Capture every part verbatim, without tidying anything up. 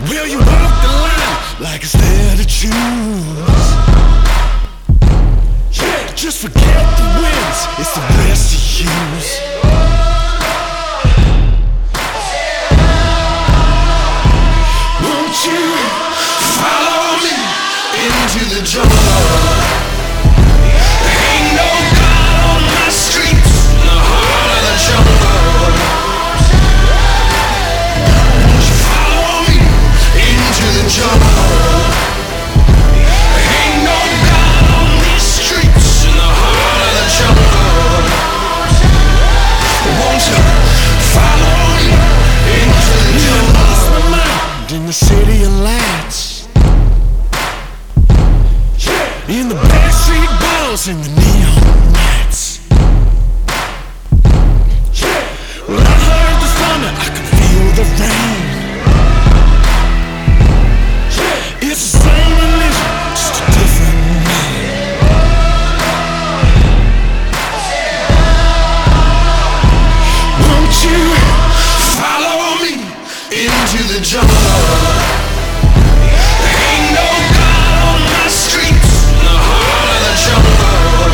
Will you walk the line like it's there to choose? Yeah, just forget the wins, it's the best to use. Won't you follow me into the jungle? There ain't no God on my streets, in the heart of the jungle. Won't you follow me into the jungle? There ain't no God on these streets, in the heart of the jungle. Won't you follow me into the jungle? I lost my mind in the city of lights, in the backstreet balls and the neon lights. Well, I heard the thunder, I could feel the rain. It's the same religion, just a different name. Won't you follow me into the jungle? There ain't no God on my streets, in the heart of the jungle.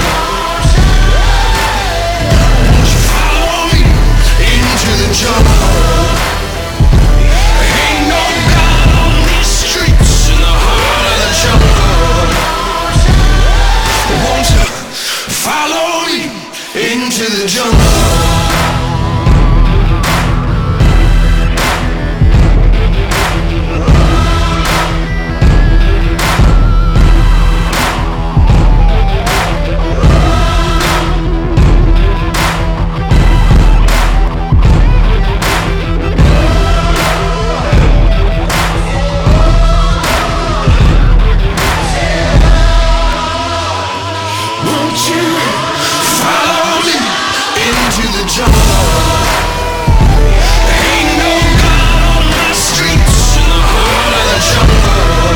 Won't you follow me into the jungle? There ain't no God on these streets, in the heart of the jungle. Won't you follow me into the jungle? Won't you follow me into the jungle? There ain't no God on my streets, in the heart of the jungle.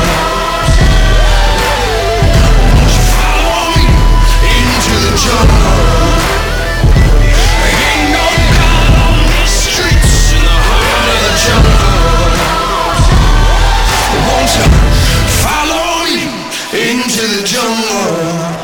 Won't you follow me into the jungle? There ain't no God on these streets, in the heart of the jungle. Won't you follow me into the jungle?